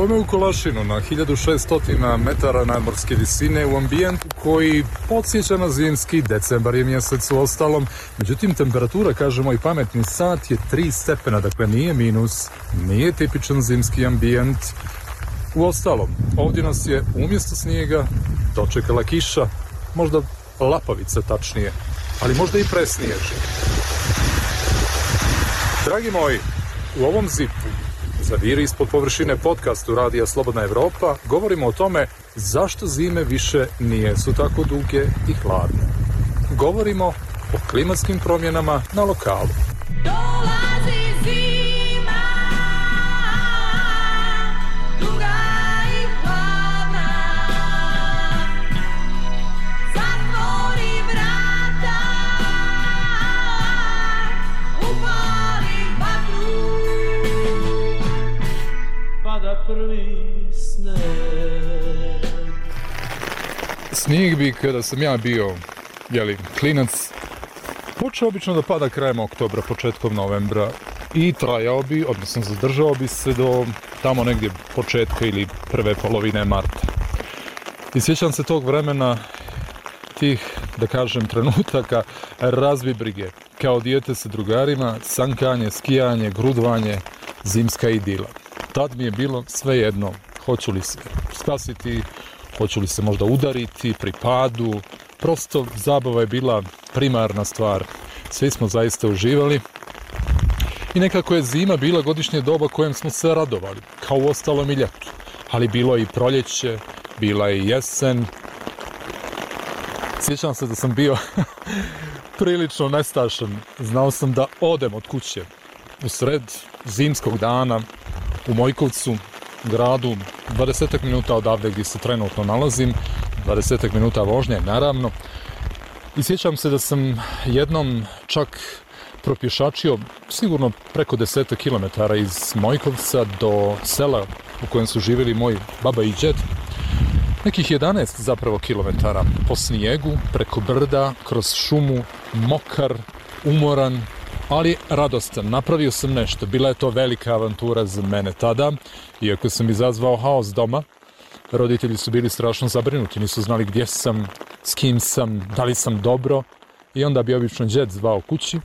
Evo me u Kolašinu na 1600 metara nadmorske visine u ambijentu koji podsjeća na zimski, decembar je mjesec u ostalom. Međutim, temperatura, kaže moj pametni sat, je 3 stepena, dakle nije minus, nije tipičan zimski ambijent. U ostalom, ovdje nas je umjesto snijega dočekala kiša, možda lapavica tačnije, ali možda i presniježi. Dragi moji, u ovom zipu Zaviri ispod površine podcastu Radija Slobodna Evropa govorimo o tome zašto zime više nijesu tako duge i hladne. Govorimo o klimatskim promjenama na lokalu. Dolazi zima, duga i hladna, zatvori vrata, upali vatru, pada prvi sneg. Snijeg bi, kada sam ja bio klinac, počeo obično da pada krajem oktobra, početkom novembra i trajao bi, odnosno zadržao bi se do tamo negdje početka ili prve polovine marta. I sjećam se tog vremena, tih, da kažem, trenutaka razbibrige, kao dijete sa drugarima, sankanje, skijanje, grudvanje, zimska idila. Tad mi je bilo svejedno, hoću li se spasiti, hoću li se možda udariti pri padu. Prosto zabava je bila primarna stvar. Svi smo zaista uživali. I nekako je zima bila godišnje doba kojem smo se radovali, kao u ostalom i ljetu. Ali bilo je i proljeće, bila je i jesen. Sjećam se da sam bio prilično nestašan. Znao sam da odem od kuće u sred zimskog dana u Mojkovcu, gradu, 20 minuta odavde gdje se trenutno nalazim, 20 minuta vožnje, naravno. I sjećam se da sam jednom čak propješačio sigurno preko 10 km iz Mojkovca do sela u kojem su živjeli moj baba i džed. Nekih 11 zapravo kilometara po snijegu, preko brda, kroz šumu, mokar, umoran, ali radostan. Napravio sam nešto. Bila je to velika avantura za mene tada, iako sam izazvao haos doma. Roditelji su bili strašno zabrinuti, nisu znali gdje sam, s kim sam, da li sam dobro. I onda bi obično džed zvao kući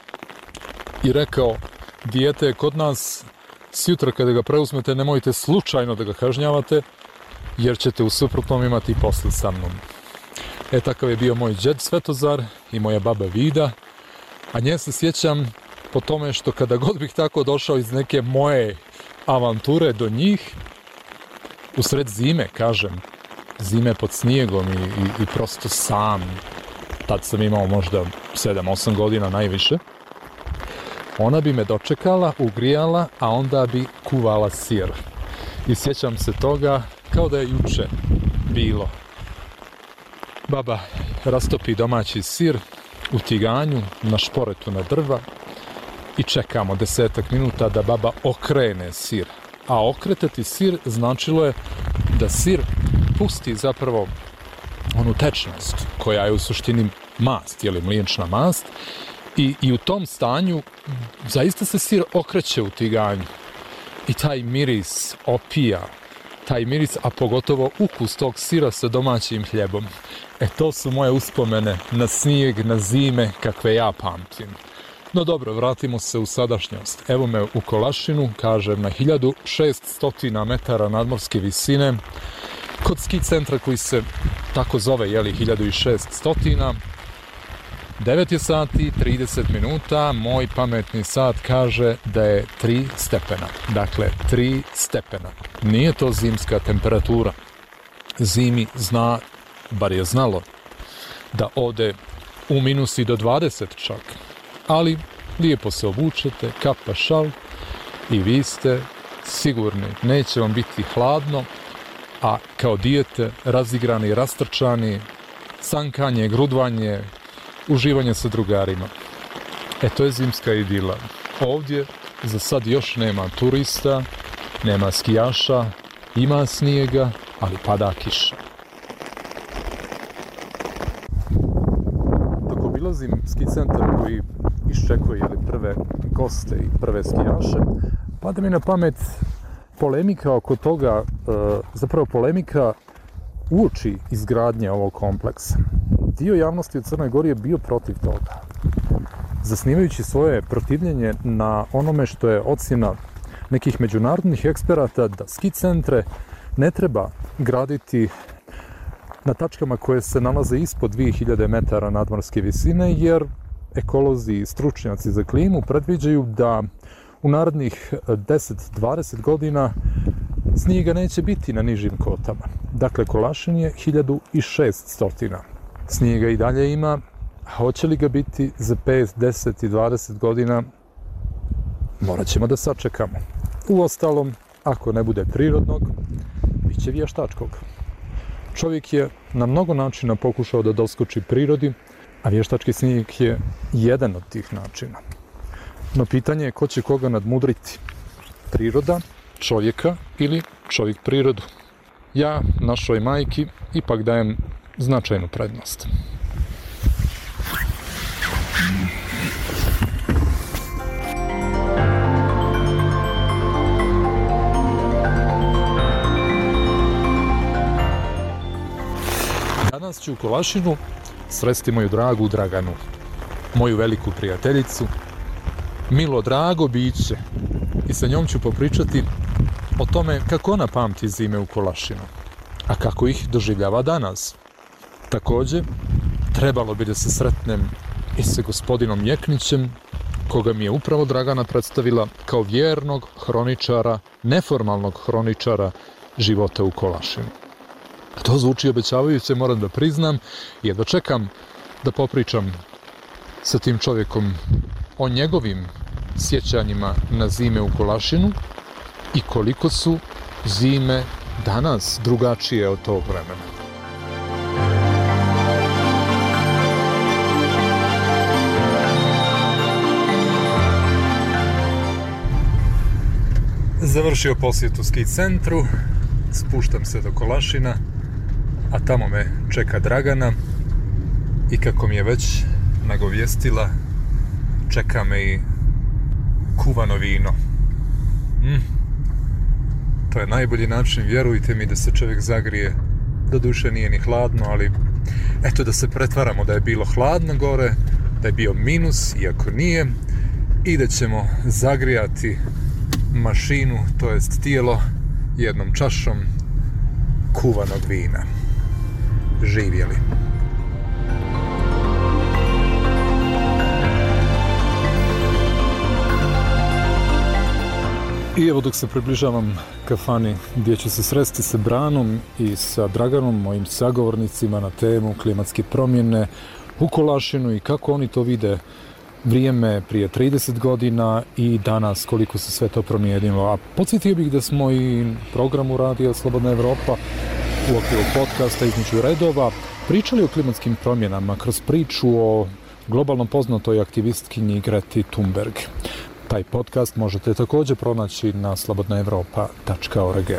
i rekao: dijete je kod nas, sjutra kada ga preuzmete nemojte slučajno da ga kažnjavate, jer ćete u suprotnom imati posla sa mnom. Takav je bio moj džed Svetozar i moja baba Vida, a nje se sjećam po tome što kada god bih tako došao iz neke moje avanture do njih, usred zime, kažem, zime pod snijegom i prosto sam, tad sam imao možda 7-8 godina najviše, ona bi me dočekala, ugrijala, a onda bi kuvala sir. I sjećam se toga kao da je juče bilo. Baba rastopi domaći sir u tiganju, na šporetu na drva i čekamo 10 minuta da baba okrene sir. A okretati sir značilo je da sir pusti zapravo onu tečnost koja je u suštini mast, mliječna mast, i u tom stanju zaista se sir okreće u tiganju i taj miris opija, taj miris, a pogotovo ukus tog sira sa domaćim hljebom. To su moje uspomene na snijeg, na zime kakve ja pamtim. No dobro, vratimo se u sadašnjost. Evo me u Kolašinu, kažem, na 1600 metara nadmorske visine, kod ski centra koji se tako zove, 1600. 9 je sati, 30 minuta, moj pametni sat kaže da je 3 stepena. Dakle, 3 stepena. Nije to zimska temperatura. Zimi zna, bar je znalo, da ode u minus i do 20 čak. Ali lijepo se obučete, kapa, šal i vi ste sigurni. Neće vam biti hladno, a kao dijete razigrani, rastrčani, sankanje, grudvanje, uživanje sa drugarima. To je zimska idila. Ovdje za sad još nema turista, nema skijaša, ima snijega, ali pada kiša. Dok obilazim ski centar koji iščekuje prve goste i prve skijaše, pada mi na pamet polemika oko toga, zapravo polemika uoči izgradnje ovog kompleksa. Dio javnosti u Crnoj Gori je bio protiv toga, zasnivajući svoje protivljenje na onome što je ocjena nekih međunarodnih eksperata da ski centre ne treba graditi na tačkama koje se nalaze ispod 2000 metara nadmorske visine, jer ekolozi i stručnjaci za klimu predviđaju da u narednih 10-20 godina snijega neće biti na nižim kotama. Dakle, Kolašin je 1600. Snijega i dalje ima, a hoće li ga biti za 5, 10 i 20 godina, morat ćemo da sačekamo. Uostalom, ako ne bude prirodnog, bit će vještačkog. Čovjek je na mnogo načina pokušao da doskoči prirodi, a vještački snijeg je jedan od tih načina. No pitanje je ko će koga nadmudriti. Priroda, čovjeka ili čovjek prirodu. Ja našoj majki ipak dajem značajnu prednost. Danas ću u Kolašinu sresti moju dragu Draganu, moju veliku prijateljicu, milo drago biće, i sa njom ću popričati o tome kako ona pamti zime u Kolašinu, a kako ih doživljava danas. Također, trebalo bi da se sretnem i sa gospodinom Jeknićem, koga mi je upravo Dragana predstavila kao vjernog hroničara, neformalnog hroničara života u Kolašinu. To zvuči obećavajuće, moram da priznam, i da čekam da popričam sa tim čovjekom o njegovim sjećanjima na zime u Kolašinu i koliko su zime danas drugačije od tog vremena. Završio posjetu ski centru, spuštam se do Kolašina, a tamo me čeka Dragana i kako mi je već nagovijestila, čeka me i kuvano vino. To je najbolji način, vjerujte mi, da se čovjek zagrije. Doduše nije ni hladno, ali eto, da se pretvaramo da je bilo hladno gore, da je bio minus, iako nije, i da ćemo zagrijati mašinu, to jest tijelo, jednom čašom kuvanog vina. Živjeli! I evo, dok se približavam kafani gdje ću se sresti sa Branom i sa Draganom, mojim sagovornicima na temu klimatske promjene u Kolašinu i kako oni to vide vrijeme prije 30 godina i danas koliko se sve to promijenilo. A podsjetio bih da smo i programu Radija Slobodna Evropa u okviru podcasta između redova pričali o klimatskim promjenama kroz priču o globalno poznatoj aktivistkinji Greti Thunberg. Taj podcast možete također pronaći na slobodnaevropa.org.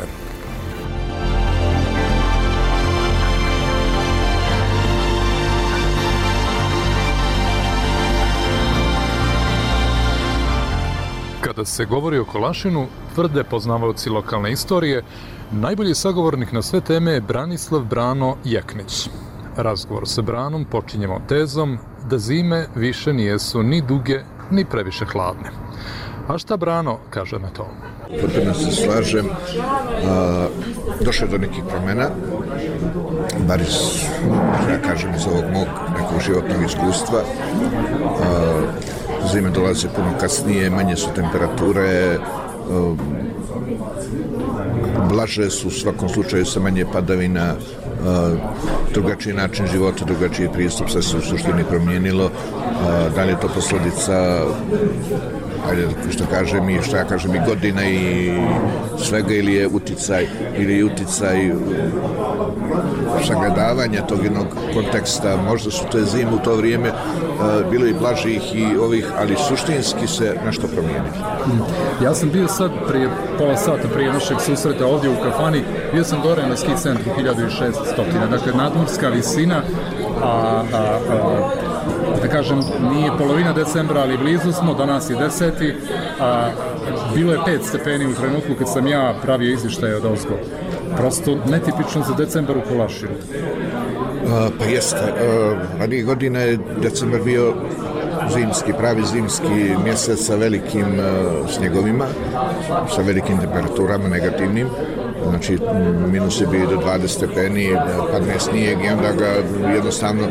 Kada se govori o Kolašinu, tvrde poznavaoci lokalne istorije, najbolji sagovornik na sve teme je Branislav Brano Jeknić. Razgovor sa Branom počinjemo tezom da zime više nijesu ni duge ni previše hladne. A šta Brano kaže na to? Potpuno se slažem. Došlo je do nekih promjena, bar ja kažem iz ovog mog nekog životnog iskustva. Zime dolaze puno kasnije, manje su temperature, blaže su u svakom slučaju sa manje padavina, drugačiji način života, drugačiji pristup, sve se u suštini promijenilo. Da li je to posljedica, što ja kažem, i godina i svega, ili je uticaj sagledavanja tog jednog konteksta. Možda su te zime u to vrijeme bilo i blažih i ovih, ali suštinski se nešto promijenilo. Ja sam bio sad prije pola sata prije našeg susreta ovdje u kafani, bio sam gore na ski centru 1600, dakle nadmorska visina, da kažem, nije polovina decembra, ali blizu smo, danas je 10. bilo je 5 stepeni u trenutku kad sam ja pravio izvještaje od ozgo. Prosto netipično za decembar u Kolašinu. Pa jeste. Ranije godine je decembar bio zimski, pravi zimski mjesec sa velikim snjegovima, sa velikim temperaturama negativnim. Znači, minus je bio do 20 stepeni, padne snijeg i onda ga jednostavno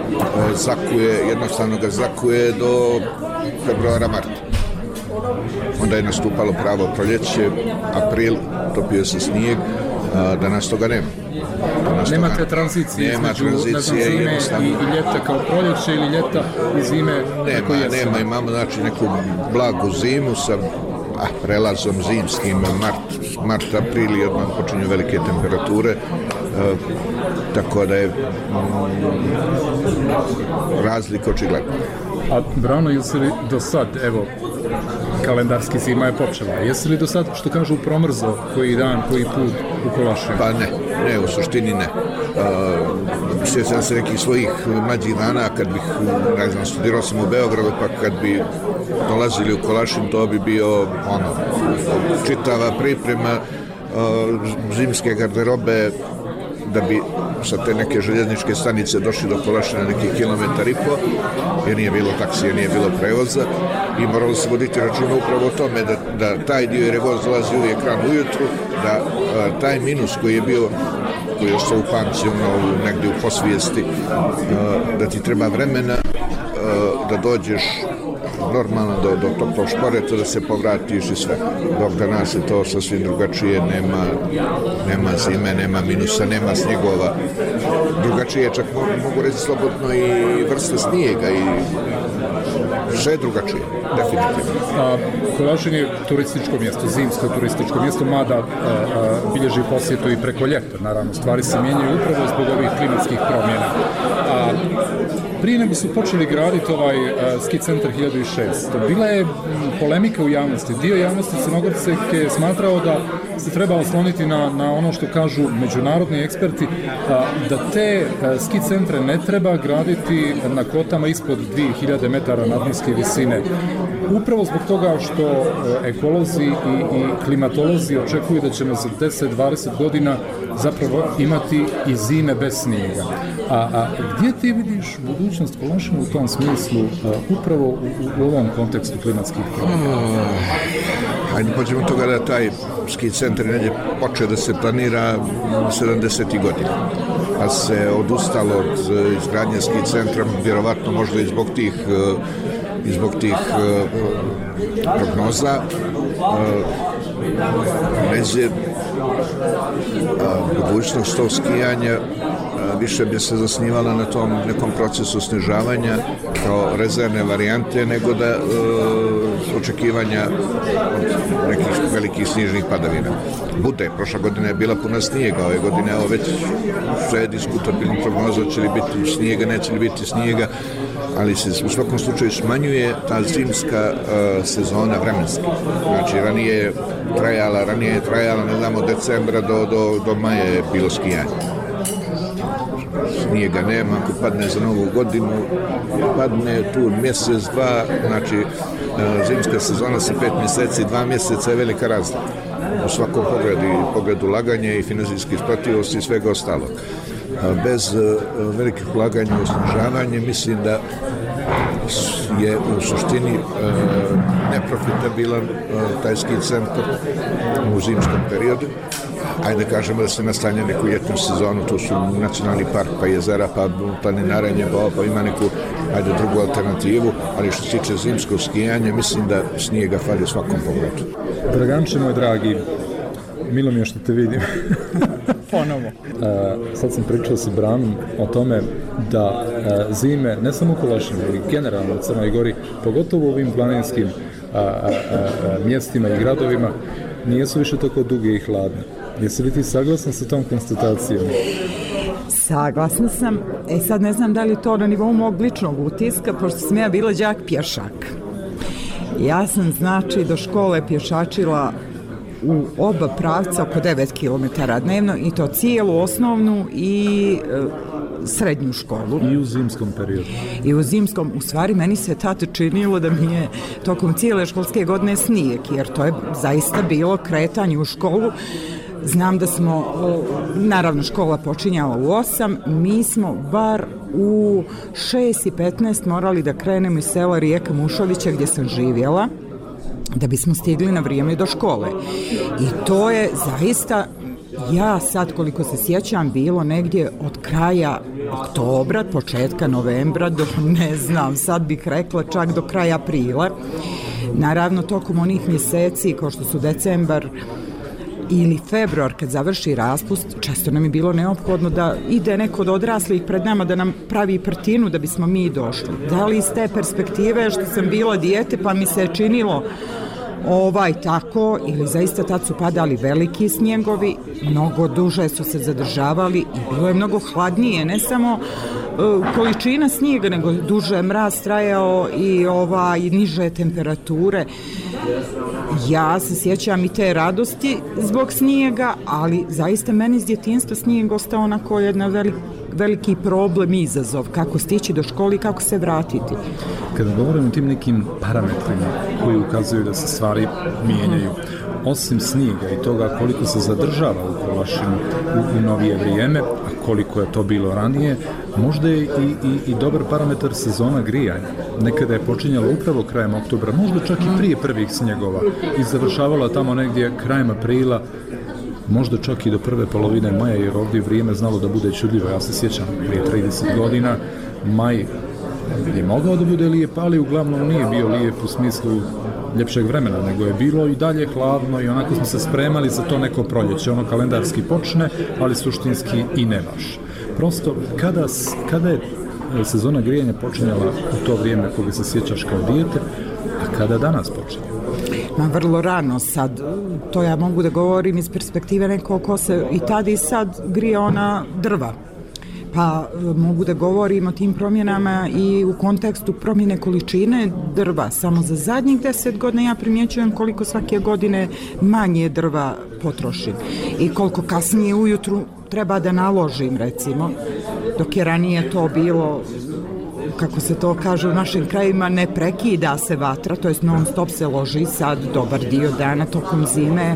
zakuje do februara, marta. Onda je nastupalo pravo proljeće, april, topio se snijeg, danas toga nema. Nema te tranzicije između zime i ljeta kao proljeće ili ljeta i zime kako jesen. Nema, imamo znači neku blagu zimu sa prelazom zimskim, mart, april i odmah počinju velike temperature, tako da je razlika očigledna. A Brano, jesi li do sad, evo, kalendarski zima je počela, jesi li do sad, što kažu, promrzo koji dan, koji put u Kolašinu? Pa ne, u suštini ne. Sjećam se nekih svojih mlađih dana kad bih, ne znam, studirao sam u Beogradu, pa kad bi dolazili u Kolašin, to bi bio čitava priprema zimske garderobe da bi sa te neke željezničke stanice došli do Kolašina nekih kilometar i po, jer nije bilo taksija, nije bilo prevoza i moralo se voditi računa upravo o tome da taj dio, jer je voz dolazi uvijek rano ujutru, da taj minus koji je bio, koji je ostao u pamću, negdje u posvijesti, da ti treba vremena da dođeš normalno do toplog šporeta, da se povratiš i sve. Dok danas je to sasvim drugačije, nema zime, nema minusa, nema snjegova. Drugačije čak mogu reći slobodno i vrste snijega i sve je drugačije, definitivno. Kolašin je turističko mjesto, zimsko turističko mjesto, mada bilježi posjetu i preko ljeta, naravno. Stvari se mijenjaju upravo zbog ovih klimatskih promjena. Prije nego su počeli graditi ovaj ski centar 1600, bila je polemika u javnosti. Dio javnosti Crnogorske je smatrao da se treba osloniti na ono što kažu međunarodni eksperti, da te ski centre ne treba graditi na kotama ispod 2000 metara nadmorske visine. Upravo zbog toga što ekolozi i klimatolozi očekuju da ćemo za 10-20 godina zapravo imati i zime bez snijega. A gdje ti vidiš budućnost Kolašina u tom smislu, upravo u ovom kontekstu klimatskih promjena? Hajde pođemo od toga da taj ski centar negdje počeo da se planira 70. godina, pa se odustalo od izgradnje ski centra, vjerovatno možda i zbog tih prognoza. Neđe budućnost tog skijanja više bi se zasnivala na tom nekom procesu snižavanja kao rezervne varijante nego da očekivanja od nekih velikih snižnih padavina. Prošla godina je bila puna snijega, ove godine je već sve diskutabilno prognoza, će li biti snijega, neće li biti snijega, ali se u svakom slučaju smanjuje ta zimska sezona vremenski. Znači, ranije je trajala, ne znam, od decembra do maja je bilo skijanje. Snijega nema, ako padne za novu godinu, padne tu mjesec, dva, znači zimska sezona sa 5 mjeseci, 2 mjeseca je velika razlika. U svakom pogledu ulaganja i finansijske isplativosti i svega ostalog. Bez velikih ulaganja u snižavanje mislim da je u suštini neprofitabilan taj ski centar u zimskom periodu. Ajde kažemo da se nastanja neku ljetnu sezonu, tu su nacionalni park, pa jezera, pa planinarenje, pa ima neku drugu alternativu, ali što se tiče zimskog skijanja, mislim da snijega fali u svakom pogledu. Draganče moj dragi, milo mi je što te vidim. Ponovo. Sad sam pričao sa Branom o tome da zime, ne samo u Kolašinu, ali generalno u Crnoj Gori, pogotovo u ovim planinskim mjestima i gradovima, nijesu više tako duge i hladne. Jesi li ti saglasna sa tom konstatacijom? Saglasna sam. Sad ne znam da li to na nivou mog ličnog utiska, pošto sam ja bila đak pješak. Ja sam, znači, do škole pješačila u oba pravca oko 9 km dnevno i to cijelu osnovnu i srednju školu. I u zimskom periodu. I u zimskom, u stvari meni se tada činilo da mi je tokom cijele školske godine snijeg, jer to je zaista bilo kretanje u školu. Znam da smo, naravno škola počinjala u 8, mi smo bar u 6:15 morali da krenemo iz sela Rijeka Mušovića gdje sam živjela, da bismo stigli na vrijeme do škole. I to je zaista, ja sad koliko se sjećam, bilo negdje od kraja oktobra, početka novembra do, ne znam, sad bih rekla čak do kraja aprila. Naravno, tokom onih mjeseci kao što su decembar ili februar kad završi raspust, često nam je bilo neophodno da ide neko od odraslih pred nama da nam pravi prtinu da bismo mi došli. Da li iz te perspektive što sam bila dijete pa mi se činilo tako, ili zaista tad su padali veliki snjegovi, mnogo duže su se zadržavali i bilo je mnogo hladnije, ne samo količina snijega, nego duže mraz trajao i niže temperature. Ja se sjećam i te radosti zbog snijega, ali zaista meni iz djetinjstva snijeg ostao onako jedna veliki problem i izazov, kako stići do škole i kako se vratiti. Kada govorimo o tim nekim parametrima koji ukazuju da se stvari mijenjaju, osim snijega i toga koliko se zadržava u Kolašinu u novije vrijeme, a koliko je to bilo ranije, možda je i dobar parametar sezona grijanja. Nekada je počinjala upravo krajem oktobra, možda čak i prije prvih snjegova i završavala tamo negdje krajem aprila, možda čak i do prve polovine maja, jer ovdje vrijeme znalo da bude čudljivo. Ja se sjećam, prije 30 godina, maj je mogao da bude lijep, ali uglavnom nije bio lijep u smislu ljepšeg vremena, nego je bilo i dalje hladno i onako smo se spremali za to neko proljeće. Ono kalendarski počne, ali suštinski i ne baš. Prosto, kada je sezona grijanja počinjala u to vrijeme koga se sjećaš kao dijete, a kada danas počinje? Vrlo rano sad, to ja mogu da govorim iz perspektive nekog ko se i tada i sad grije ona drva. Pa mogu da govorim o tim promjenama i u kontekstu promjene količine drva. Samo za zadnjih 10 godina ja primjećujem koliko svake godine manje drva potrošim i koliko kasnije ujutru treba da naložim, recimo, dok je ranije to bilo, kako se to kaže u našim krajima, ne prekida se vatra, to jest non stop se loži, sad dobar dio dana tokom zime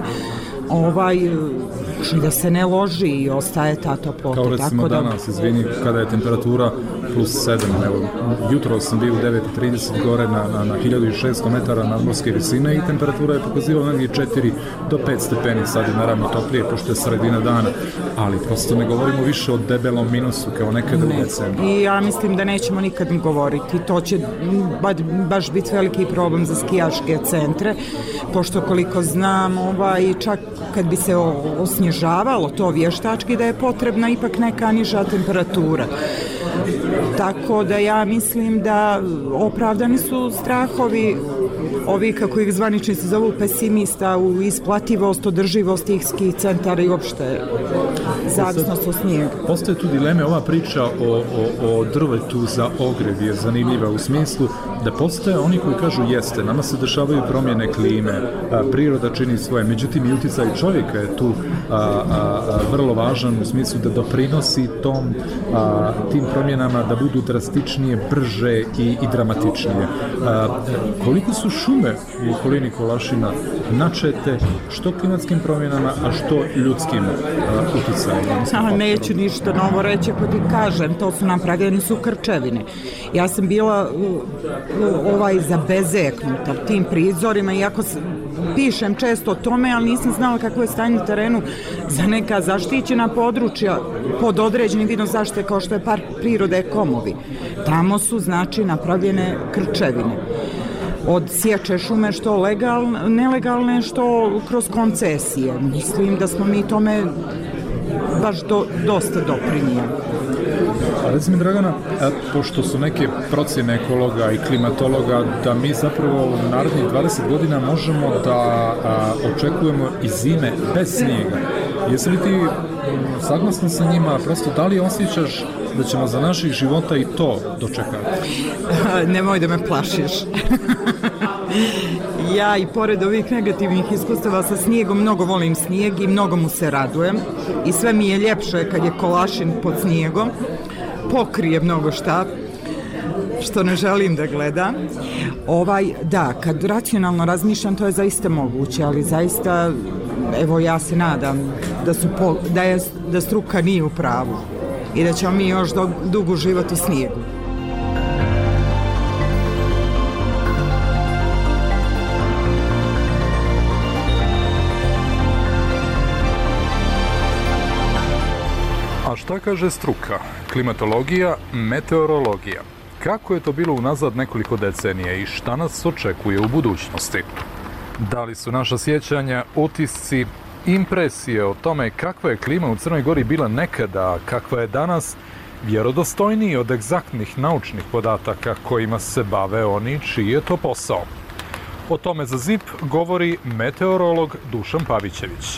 da se ne loži i ostaje ta toplota. Kao recimo danas, izvini, kada je temperatura plus 7, evo, jutro sam bio u 9:30 gore na 1600 metara nadmorske visine i temperatura je pokazivala negdje 4 do 5 stepeni, sad je naravno toplije pošto je sredina dana, ali prosto ne govorimo više o debelom minusu kao nekada u decembru. I ja mislim da nećemo nikad ni govoriti, to će baš biti veliki problem za skijaške centre, pošto koliko znam, čak kad bi se osnježavalo to vještački, da je potrebna ipak neka niža temperatura. Tako da ja mislim da opravdani su strahovi ovi, kako ih zvaničnici zovu, pesimista u isplativost, održivost tih ski centara i uopšte zavisnost od snijega. Postoje tu dileme, ova priča o drvetu za ogrev je zanimljiva u smislu da postoje oni koji kažu jeste, nama se dešavaju promjene klime, priroda čini svoje, međutim i utjecaj čovjeka je tu vrlo važan u smislu da doprinosi tim promjenama da budu drastičnije, brže i dramatičnije. Koliko su šume u okolini Kolašina načete što klimatskim promjenama, a što ljudskim utjecajima? Neću ništa novo reći, ako ti kažem, to su napravljeni su krčevine. Ja sam bila zabezeknuta tim prizorima, iako pišem često o tome, ali nisam znala kako je stanje na terenu za neka zaštićena područja pod određenim vidom zaštite kao što je park prirode Komovi. Tamo su napravljene krčevine. Od sječe šume što nelegalne, što kroz koncesije. Mislim da smo mi tome baš dosta doprinijeli. A reci mi, Dragana, pošto su neke procjene ekologa i klimatologa da mi zapravo u narednih 20 godina možemo da očekujemo i zime bez snijega, Jesi li ti saglasan sa njima, prosto da li osjećaš da ćemo za naših života i to dočekati? Nemoj da me plašiš. Ja i pored ovih negativnih iskustava sa snijegom mnogo volim snijeg i mnogo mu se radujem i sve mi je ljepše kad je kolašin pod snijegom, pokrije mnogo šta što ne želim da gledam. Da, kad racionalno razmišljam to je zaista moguće, ali zaista evo ja se nadam da struka nije u pravu i da ćemo mi još dugo živjeti u snijegu. A šta kaže struka? Klimatologija, meteorologija. Kako je to bilo unazad nekoliko decenija i šta nas očekuje u budućnosti? Da li su naša sjećanja, utisci, impresije o tome kakva je klima u Crnoj Gori bila nekada, a kakva je danas, vjerodostojniji od egzaktnih naučnih podataka kojima se bave oni čiji je to posao? O tome za ZIP govori meteorolog Dušan Pavićević.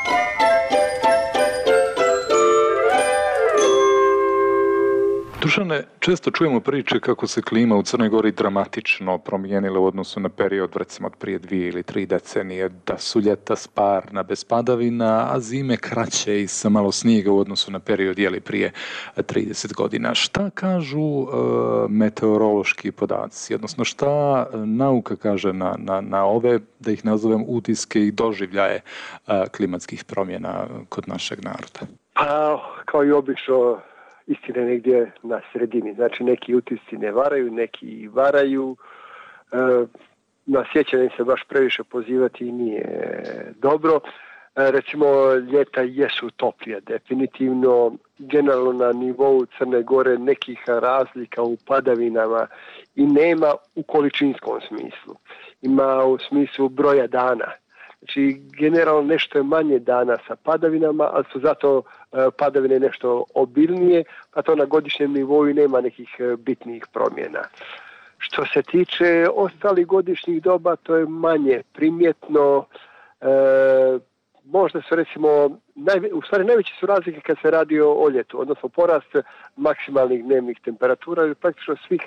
Dušane, često čujemo priče kako se klima u Crnoj Gori dramatično promijenila u odnosu na period, recimo od prije 2 ili 3 decenije, da su ljeta sparna bez padavina, a zime kraće i sa malo snijega u odnosu na period prije 30 godina. Šta kažu meteorološki podaci, odnosno šta nauka kaže na ove, da ih nazovem, utiske i doživljaje klimatskih promjena kod našeg naroda? Pa, kao i obično, istina je negdje na sredini. Znači, neki utisci ne varaju, neki varaju. Na sjećanje se baš previše pozivati nije dobro. Recimo, ljeta jesu toplije, definitivno. Generalno na nivou Crne Gore nekih razlika u padavinama i nema u količinskom smislu. Ima u smislu broja dana. Znači, generalno nešto je manje dana sa padavinama, ali su zato padavine nešto obilnije, pa to na godišnjem nivou nema nekih bitnih promjena. Što se tiče ostalih godišnjih doba, to je manje primjetno. Možda su recimo, najveće su razlike kad se radi o ljetu, odnosno porast maksimalnih dnevnih temperatura, jer praktično svih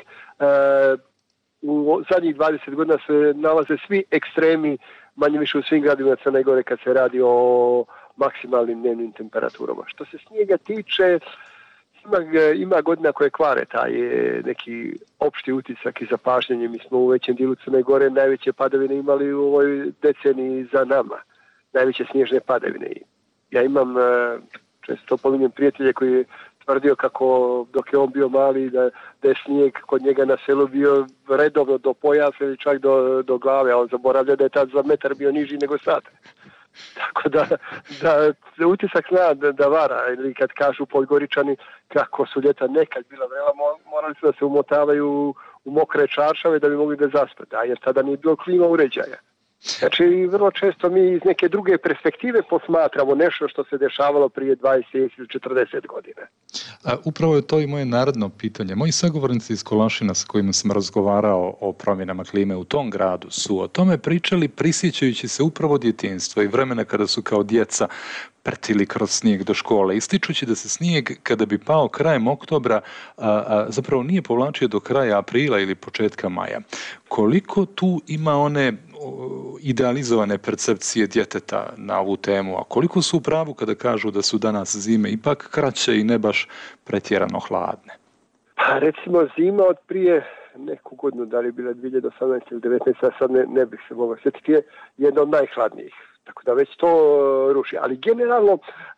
u zadnjih 20 godina se nalaze svi ekstremi manje više u svim gradovima Crne Gore kad se radi o maksimalnim dnevnim temperaturama. Što se snijega tiče, ima godina koje kvare taj neki opšti utisak i zapažnjenje. Mi smo u većem dijelu Crne Gore najveće padavine imali u ovoj deceniji za nama. Najveće snježne padavine. Ja imam, često pominjem prijatelje koji je tvrdio kako dok je on bio mali da je snijeg kod njega na selu bio redovno do pojasa ili čak do glave, a on zaboravlja da je tad za metar bio niži nego sad. Tako da utisak zna da vara, ili kad kažu Podgoričani kako su ljeta nekad bila vrela, morali su da se umotavaju u mokre čaršave da bi mogli da zaspati, jer tada nije bilo klima uređaja. Znači, vrlo često mi iz neke druge perspektive posmatramo nešto što se dešavalo prije 20 ili 40 godina. Upravo je to i moje naredno pitanje. Moji sagovornici iz Kolašina sa kojima sam razgovarao o promjenama klime u tom gradu su o tome pričali prisjećajući se upravo djetinjstva i vremena kada su kao djeca pretili kroz snijeg do škole, ističući da se snijeg kada bi pao krajem oktobra zapravo nije povlačio do kraja aprila ili početka maja. Koliko tu ima one idealizovane percepcije djeteta na ovu temu, a koliko su u pravu kada kažu da su danas zime ipak kraće i ne baš pretjerano hladne? Pa recimo zima od prije neku godinu, da li je bila 2018 ili 2019, a sad ne bih se mogao sjetiti, je jedna od najhladnijih. Tako da već to ruši. Ali generalno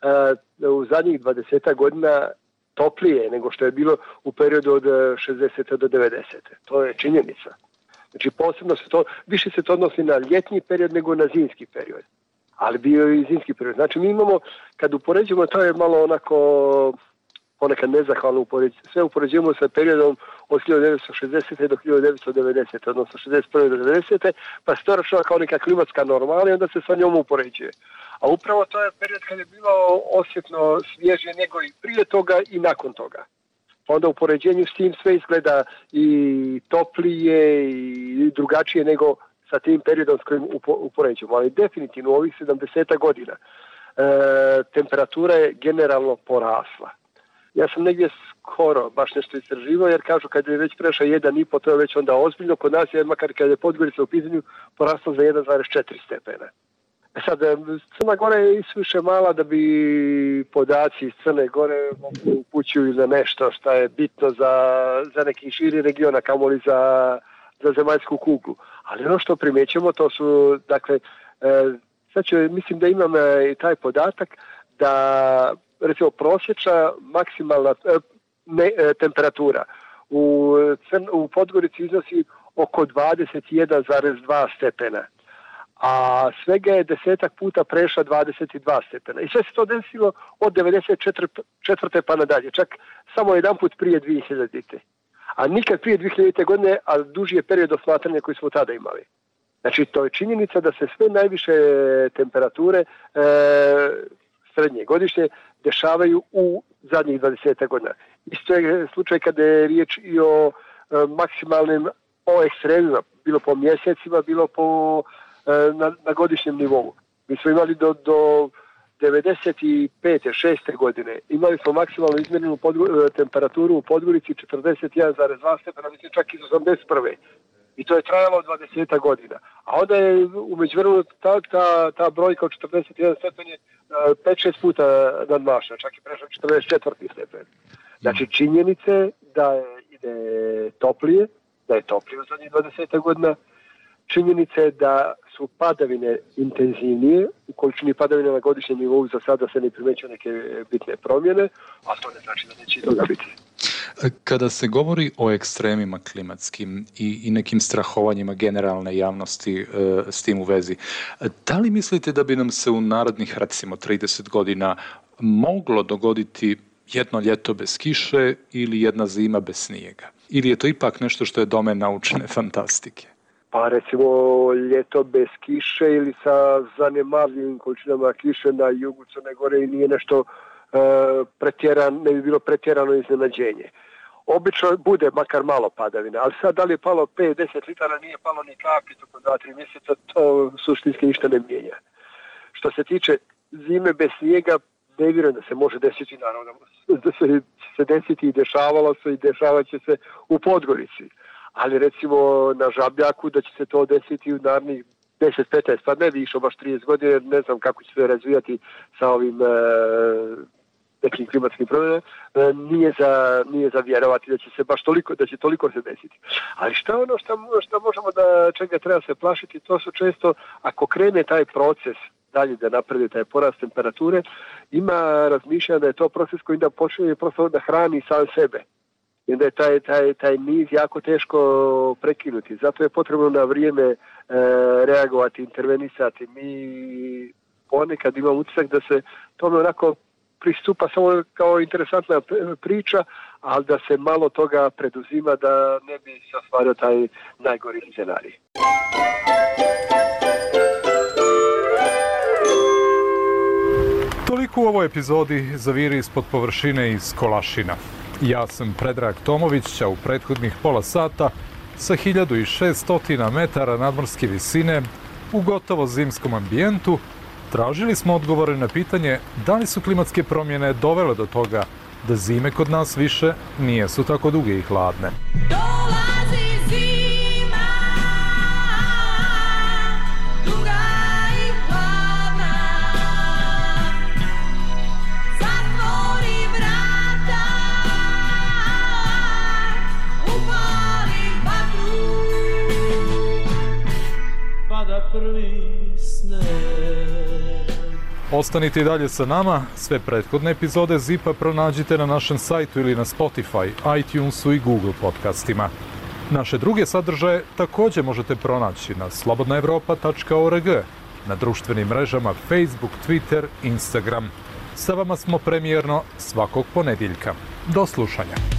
u zadnjih 20 godina toplije nego što je bilo u periodu od 60. do 90. To je činjenica. Znači posebno više se to odnosi na ljetni period nego na zimski period. Ali bio i zimski period. Znači mi imamo, kad upoređujemo, to je malo onako ponekad nezahvalno upoređujemo. Sve upoređujemo sa periodom od 1960. do 1990. odnosno 61. do 90. pa se to računa kao neka klimatska normala i onda se sa njom upoređuje. A upravo to je period kad je bilo osjetno svježije nego i prije toga i nakon toga. Onda u poređenju s tim sve izgleda i toplije i drugačije nego sa tim periodom s kojim upoređujemo. Ali definitivno u ovih 70 godina temperatura je generalno porasla. Ja sam negdje skoro baš nešto istraživao, jer kažu kad je već prešao 1,5, to je već onda ozbiljno. Kod nas je, makar kad je Podgorica u pitanju, poraslo za 1,4 stepena. Sad, Crna Gora je isviše mala da bi podaci iz Crne Gore upućuju za nešto što je bitno za neki širi region, a kamoli za zemaljsku kuglu. Ali ono što primjećujemo, to su, dakle, sad mislim da imam i taj podatak da, recimo, prosječna maksimalna temperatura u Podgorici iznosi oko 21,2 stepena. A svega je 10 puta prešla 22 stepena. I sve se to desilo od 94. pa nadalje, čak samo jedan put prije 2000. A nikad prije 2000. godine, a duži je period osmatranja koji smo tada imali. Znači, to je činjenica da se sve najviše temperature srednje godišnje dešavaju u zadnjih 20 godina. Isto je slučaj kada je riječ i o maksimalnim ekstremima, bilo po mjesecima, bilo na godišnjem nivou. Mi smo imali do 95. 6. godine, imali smo maksimalno izmjerenu temperaturu u Podgorici 41,2 stepena, mislim čak iz 81. I to je trajalo 20 godina. A onda je u međuvremenu ta brojka od 41 stepen je 5-6 puta nadmašena, čak i prešla 44. stepen. Znači, činjenice da ide toplije, da je toplije u zadnjih 20 godina, činjenica je da su padavine intenzivnije, u količini padavine na godišnjem nivou za sada se ne primećuju neke bitne promjene, a to ne znači da neće toga biti. Kada se govori o ekstremima klimatskim i nekim strahovanjima generalne javnosti s tim u vezi, da li mislite da bi nam se u narednih, recimo, 30 godina moglo dogoditi jedno ljeto bez kiše ili jedna zima bez snijega? Ili je to ipak nešto što je domen naučne fantastike? Pa recimo ljeto bez kiše ili sa zanemarljivim količinama kiše na jugu Crne Gore i nije nešto ne bi bilo pretjerano iznenađenje. Obično bude makar malo padavina, ali sad da li je palo 5-10 litara, nije palo ni kapi tokom 2-3 mjeseca, to suštinski ništa ne mijenja. Što se tiče zime bez snijega, ne vjerujem da se može desiti, naravno da se desiti i dešavalo se i dešavat će se u Podgorici. Ali recimo na Žabljaku da će se to desiti u narednih 10-15, pa ne više, baš 30 godina, jer ne znam kako će se razvijati sa ovim nekim klimatskim promjenama, nije za vjerovati da će se baš toliko se desiti. Ali šta ono što možemo čega treba se plašiti, to su često, ako krene taj proces dalje da napravi taj porast temperature, ima razmišljanja da je to proces koji da počne prosto da hrani sam sebe. I onda je taj niz jako teško prekinuti. Zato je potrebno na vrijeme reagovati, intervenisati. Mi ponekad imamo utisak da se tome onako pristupa samo kao interesantna priča, ali da se malo toga preduzima da ne bi se ostvario taj najgori scenarij. Toliko u ovoj epizodi Zaviri ispod površine iz Kolašina. Ja sam Predrag Tomović, a u prethodnih pola sata sa 1600 metara nadmorske visine u gotovo zimskom ambijentu tražili smo odgovore na pitanje da li su klimatske promjene dovele do toga da zime kod nas više nisu tako duge i hladne. Dolazi zima, duga i hladna, zatvori vrata, upali vatru, pada prvi sneg. Ostanite i dalje sa nama, sve prethodne epizode ZIP-a pronađite na našem sajtu ili na Spotify, iTunesu i Google podcastima. Naše druge sadržaje također možete pronaći na slobodnaevropa.org, na društvenim mrežama Facebook, Twitter, Instagram. Sa vama smo premijerno svakog ponedjeljka. Do slušanja.